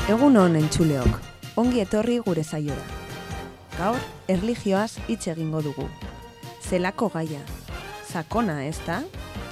Egun on entzuleok, ongi etorri gure saiora. Gaur, erlijioaz hitz egingo dugu. Zelako gaia, sakona ez da?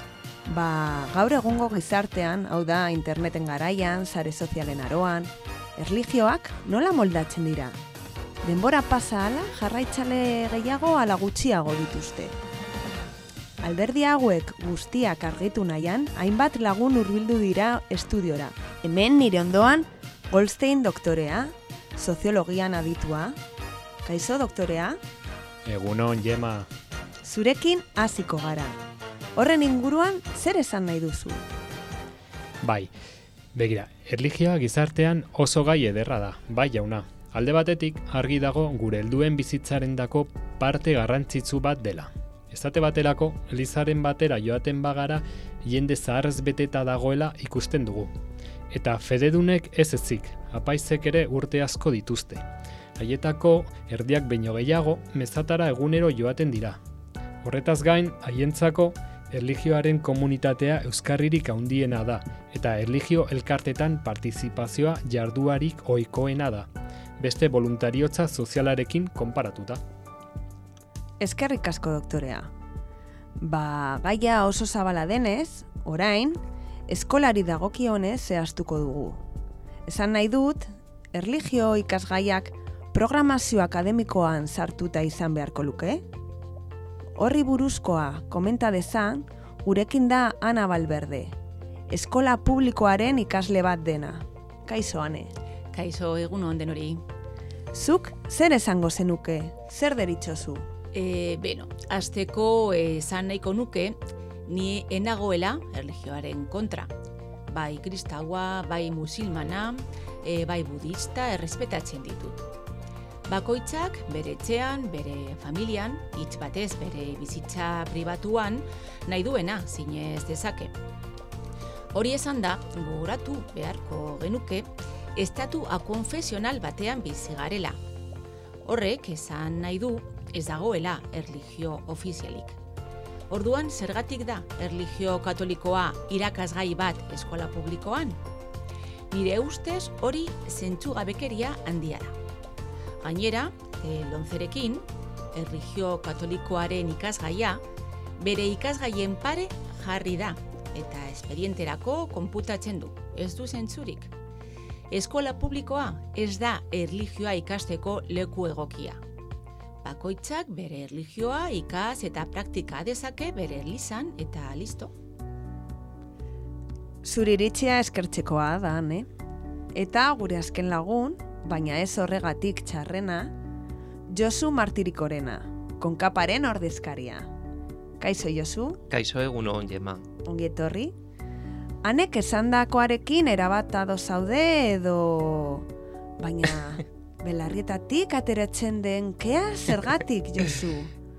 Gaur egungo gizartean, hau da interneten garaian, sare sozialen aroan, erlijioak nola moldatzen dira? Denbora pasa ala, jarraitzale gehiago ala gutxiago dituzte. Alderdi hauek guztiak argitu nahian, hainbat lagun hurbildu dira estudiora. Hemen nire ondoan, Goldstein doktorea, soziologian aditua. Kaixo doktorea? Egunon, Jema. Zurekin hasiko gara. Horren inguruan, zer esan nahi duzu? Bai, begira, erlijioa gizartean oso gai ederra da, bai jauna. Alde batetik, argi dago gure helduen bizitzarendako parte garrantzitsu bat dela. Esate baterako, elizaren batera joaten bagara, jende zaharrez beteta dagoela ikusten dugu. Eta fededunek ez ezik, apaizek ere urte asko dituzte. Haietako erdiak baino gehiago mezatara egunero joaten dira. Horretaz gain, haientzako erlijioaren komunitatea euskarririk handiena da, eta erlijio elkartetan partizipazioa jarduarik ohikoena da, beste voluntariotza sozialarekin konparatuta. Eskerrik asko doktorea. Gaia oso zabala denez, orain, eskolari dagokionez zehaztuko dugu. Esan nahi dut, erlijio ikasgaiak programazio akademikoan sartuta izan beharko luke? Horri buruzkoa komenta dezan, gurekin da Ana Valverde, eskola publikoaren ikasle bat dena. Kaixo, Ane. Kaixo, egun on denori. Zuk zer esango zenuke, zer deritzozu? Hasteko esan nahiko nuke, ni enagoela erlijioaren kontra. Bai kristaua, bai musilmana, bai budista errespetatzen ditut. Bakoitzak bere etxean, bere familian, hitz batez bere bizitza pribatuan, nahi duena zinez dezake. Hori esan da, gogoratu beharko genuke, estatu akonfesional batean bizi garela. Horrek esan nahi du, ez dagoela erlijio ofizialik. Orduan, zergatik da erlijio katolikoa irakasgai bat eskola publikoan? Nire ustez hori zentzugabekeria handia da. Gainera, lomcerekin, erlijio katolikoaren ikasgaia, bere ikasgaien pare jarri da, eta esperienterako konputatzen du, ez du zentzurik. Eskola publikoa ez da erlijioa ikasteko leku egokia. Bakoitzak bere erlijioa ikas eta praktika dezake bere elizan eta listo. Zure iritzia eskertzekoa da, ne? Eta gure azken lagun, baina ez horregatik txarrena, Josu Martirikorena, konkaparen ordezkaria. Kaixo, Josu? Kaixo, egun on, Jema. Ongi etorri? Hanek esandakoarekin erabat ados zaude edo... Baina... Belarrietatik ateratzen den kea zergatik, Josu?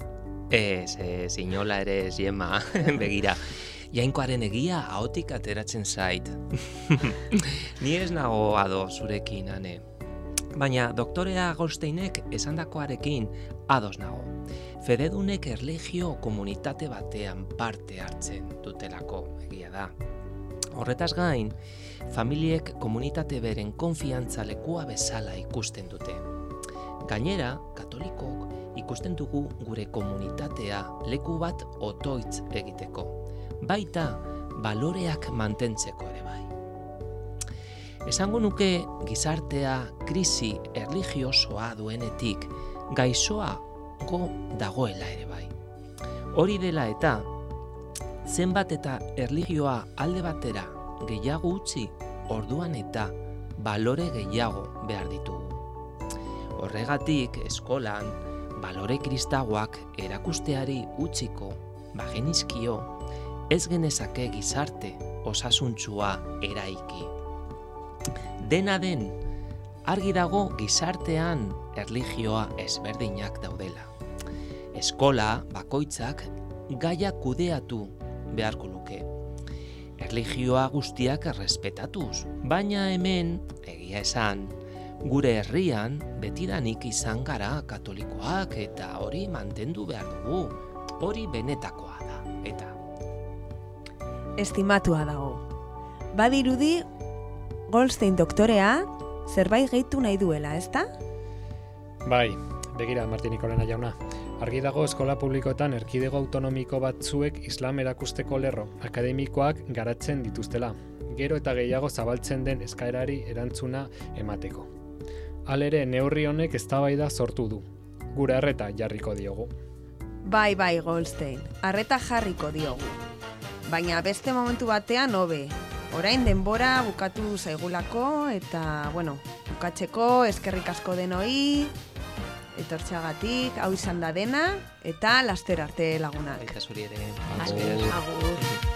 Zinola ere ez, Jema, begira. Jainkoaren egia ahotik ateratzen zait. Ni ez nago ado zurekin, Ane. Baina doktorea Goldsteinek esandakoarekin ados nago. Fededunek erlijio komunitate batean parte hartzen dutelako, egia da. Horretaz gain, familiek komunitate beren konfiantza lekua bezala ikusten dute. Gainera, katolikok ikusten dugu gure komunitatea leku bat otoitz egiteko. Baita, baloreak mantentzeko ere bai. Esango nuke gizartea krisi erlijiosoa duenetik gaixoago dagoela ere bai. Hori dela eta, zenbat eta erlijioa alde batera gehiago utzi, orduan eta balore gehiago behar ditugu. Horregatik, eskolan, balore kristauak erakusteari utziko, bagenizkio, ez genezake gizarte osasuntsua eraiki. Dena den, argi dago gizartean erlijioa ezberdinak daudela. Eskola, bakoitzak, gaia kudeatu beharko luke. Erlijioa guztiak errespetatuz, baina hemen, egia esan, gure herrian betidanik izan gara katolikoak eta hori mantendu behar dugu. Hori benetakoa da, eta. Estimatua dago. Badirudi, Goldstein doktorea, zerbait gehitu nahi duela, ezta? Bai, begira, Martinik Olena jauna. Argi dago eskola publikoetan erkidego autonomiko batzuek islam erakusteko lerro akademikoak garatzen dituztela, gero eta gehiago zabaltzen den eskaerari erantzuna emateko. Halere, neurri honek eztabaida sortu du. Gure arreta jarriko diogu. Bai, Goldstein, arreta jarriko diogu. Baina beste momentu batean hobe. Orain denbora bukatu zaigulako eta, bukatzeko eskerrik asko denoi, etortzeagatik, hau izan da dena, eta laster arte lagunak. Baita zuri ere. Agur.